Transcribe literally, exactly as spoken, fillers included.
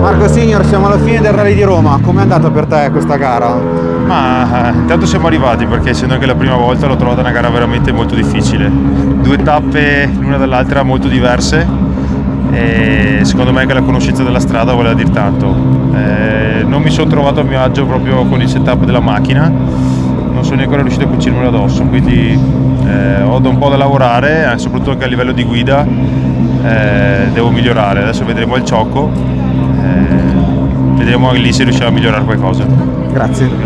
Marco Signor, siamo alla fine del Rally di Roma, com'è andata per te questa gara? Ma eh, intanto siamo arrivati, perché essendo anche la prima volta l'ho trovata una gara veramente molto difficile, due tappe l'una dall'altra molto diverse e secondo me anche la conoscenza della strada voleva dir tanto. Eh, non mi sono trovato a mio agio proprio con il setup della macchina, non sono ancora riuscito a cucirmelo addosso, quindi eh, ho da un po' da lavorare, soprattutto anche a livello di guida, eh, devo migliorare. Adesso vedremo il ciocco, eh, vedremo lì se riusciamo a migliorare qualcosa. Grazie.